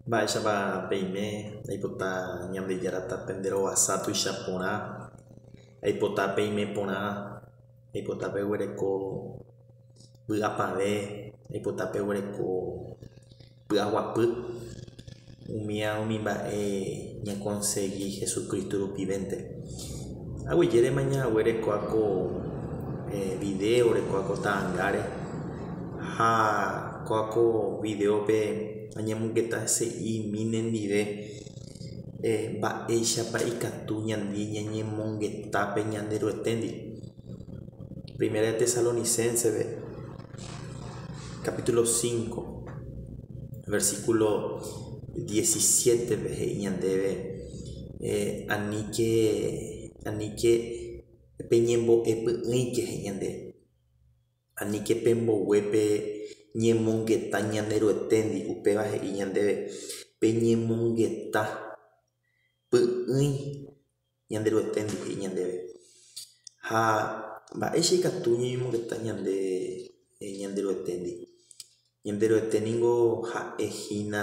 Mba'éichapa peime aipota ñandejárata penderovasa tuicha porã, aipota peime porã, aipota peguereko vy'apave, aipota peguereko py'aguapy umi mba'e ñakonsegui Jesucristo rupivénte. Aguyjérema ñahague rekoáko video, rekoáko ta'ãngáre ha ko'áko videope añemongeta hese'imi nendive mba'éichapa ikatu ñandi ñañemongetápe ñande ro'eténdi. Primera de Tesalonicenses capítulo 5 versículo 17 he'i ñandéve aníke peñembo'epy'ỹike he'i ñande aníke pemboguépe ñemongeta ñande ro'eténdi upéva he'i ñandéve peñemongeta py'ỹi ñande ro'eténdi he'i ñandéve ha mba'éicha ikatu ñeñemongeta ñande ro'eténdi. Ñande ro'eténiko ha'ehína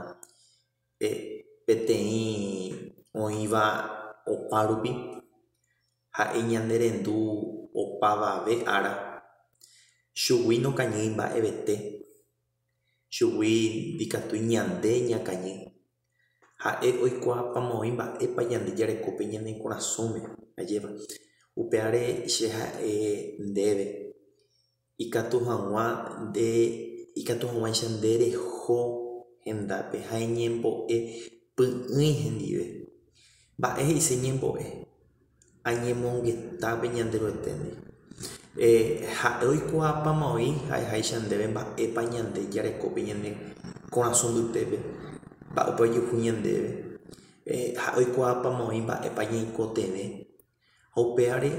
peteĩ oĩva opa rupi ha'e ñande rendu opavave ára chugui nokañýi mba'evete, chugui ndikatúi ñande ñakañy ha'e oikuaapamói mba'épa ñande jarekópe ñane korasõme ajépa upévare che ha'e ndéve ikatu hag̃uáicha ndereho hendápe ha eñembo'e py'ỹi hendive mba'e he'ise ñembo'e añemongetápe ñande ro'eténdi ha'e oikuaapamói ha'eháicha ndéve mba'épa ñande jarekópe ñane korasõ mbytépe mba'épa ojuhu ñandéve ha oikuaapamói mba'épa ñaikotevẽ ha upévare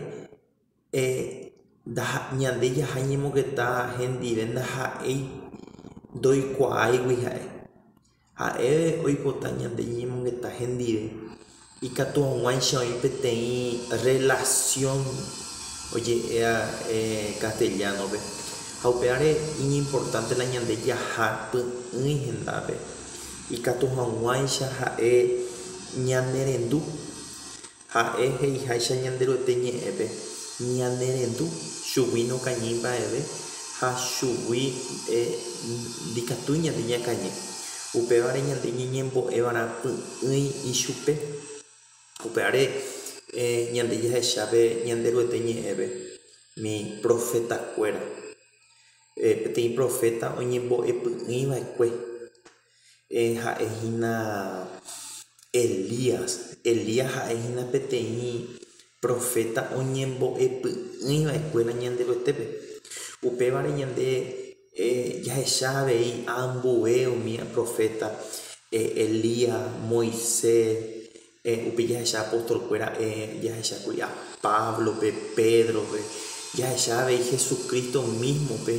ñande jaha ñemongeta hendive ndaha'éi ndoikuaáigui ha'e oipota ñande ñemongeta hendive ikatu hag̃uáicha oĩ peteĩ relación oje'ea castellanope ha upévare iñimportante la ñande jaha py'ỹi hendápe ikatu hag̃uáicha ha'e ñanerendu ha'e he'iháicha ñande ro'ete ñe'ẽpe ñanerendu chugui nokañy mba'eve ha chugui ndikatúi ñande ñakañy upévare ñande ñeñembo'eva'erã py'ỹi ichupe upévare ñande jahechápe ñande ro'ete ñe'ẽpe mi profetakuéra peteĩ profeta oñembo'epy'ỹiva'ekue ha'ehína Elías ha'ehína peteĩ profeta oñembo'epy'ỹiva'ekuéra ñande ro'etépe upévare ñande jahecha avei ambue umi profeta Elías, Moisés upe jahecha apóstolkuéra jahechákuri Pablope, Pedrope jahecha avei Jesucristo mismope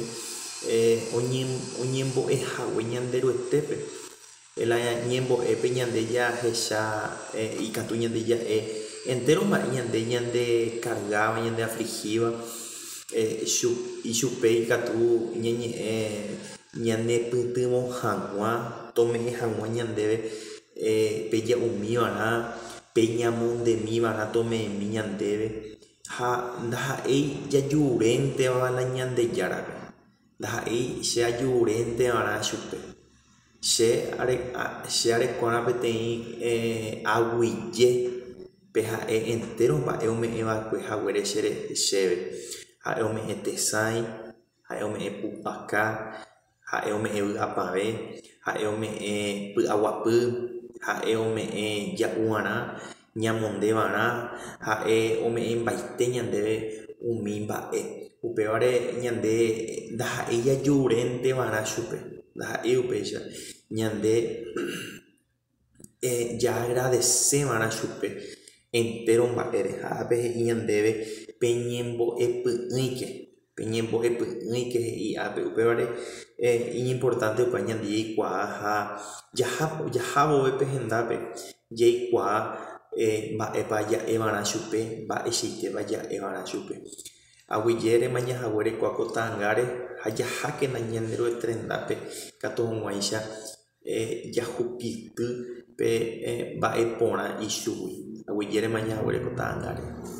oñembo'ehague ñande ro'etépe la ñembo'épe ñande jahecha ikatu ñande ja'e entero mba'e ñande kargáva ñande afligiva ichupe ikatu ñeñe'ẽ ñanepytĩmo hag̃ua tome'ẽ hag̃ua ñandéve pe ja'umíva'erã pe ñamondemíva'erã tome'ẽmi ñandéve ha ndaha'éi jajurénteva la Ñandejárape ndaha'éi che ajurénteva'erã chupe che arekuára peteĩ aguyje pe ha'e entero mba'e ome'ẽva'ekue haguére chéve ha'e ome'ẽ tesãi ha'e ome'ẽ pupaka ha'e ome'ẽ vy'apave ha'e ome'ẽ py'aguapy ha'e ome'ẽ ja'u'arã ñamondeva'erã ha'e ome'ẽmbaite ñandéve umi mba'e upévare ñande ndaha'éi jajurénteva'erã chupe ndaha'éi upéicha ñande jaagradeceva'erã chupe entero mba'ére ápe he'i ñandéve peñembo'epy'ỹike he'i ápe upévare iñimportante opa ñande jaikuaa ha jaha vove hendápe jaikuaa mba'épa ja'éva'erã chupe mba'eichaitépa ja'éva'erã chupe aguyjérema ñahague rekuáko ta'ãngáre ha jahákena ñande ro'ete rendápe katu hag̃uáicha jahupity pe mba'e porã ichugui aguijeréma ñahaguerekota ángare